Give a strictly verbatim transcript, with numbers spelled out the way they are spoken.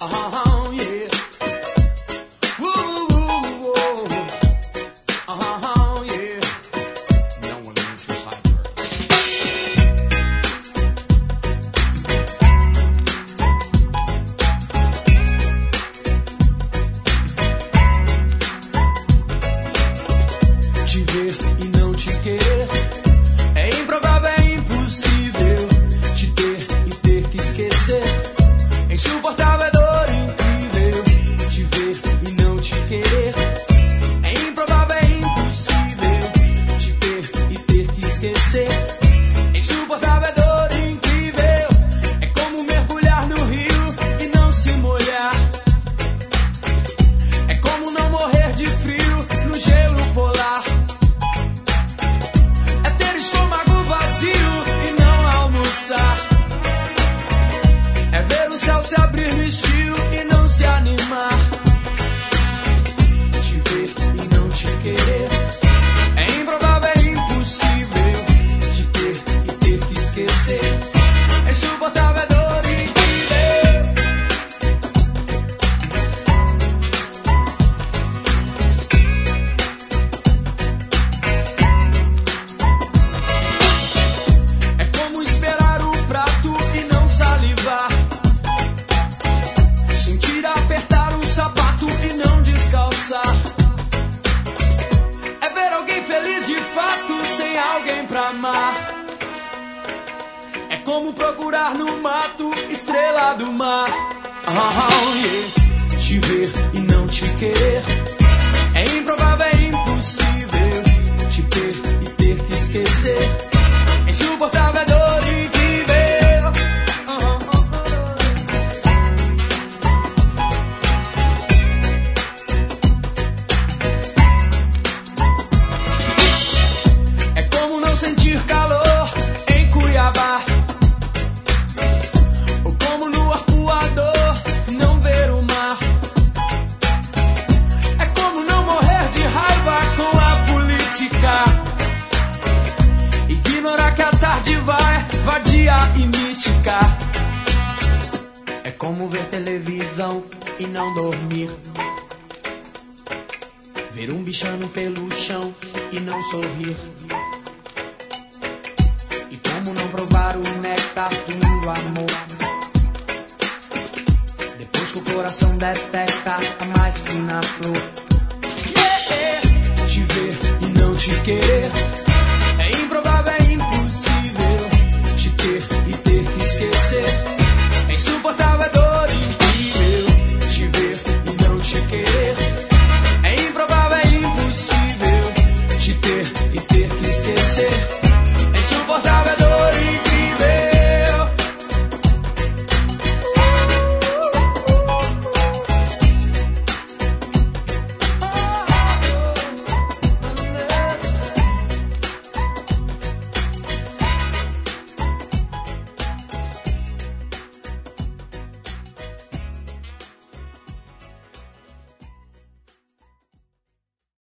Uh-huh, yeah. Woo, woo, woo. Uh-huh, yeah. No one knows just how it works. Te ver e não te querer é improvável, é impossível. Te ter e ter que esquecer é insuportável, é dor incrível. Te ver e não te querer é improvável, é impossível. Te ter e ter que esquecer é insuportável, é dor incrível. É como mergulhar no rio e não se molhar. É como não morrer de frio no gelo polar. É ter estômago vazio e não almoçar. É ver o céu se abrir no estio e não se animar. Te ver e não te querer é improvável, é impossível. Te ter e ter que esquecer é insuportável, é dor incrível. É como esperar o prato e não salivar. Sentir apertar o sapato e não descalçar. É ver alguém feliz de fato sem alguém pra amar. É como procurar no mato estrela do mar. Oh, yeah. Te ver e não te querer é improvável, é impossível. Te ter e ter que esquecer é insuportável, é dor incrível. Oh, oh, oh. É como não sentir calor em Cuiabá. Ou como no arpoador não ver o mar. É como não morrer de raiva com a política. Ignorar que a tarde vai vadia e mítica. É como ver televisão e não dormir. Ver um bichano pelo chão e não sorrir. E como não provar o néctar do amor. Depois que o coração detecta a mais fina flor. Yeah, yeah. Te ver e não te querer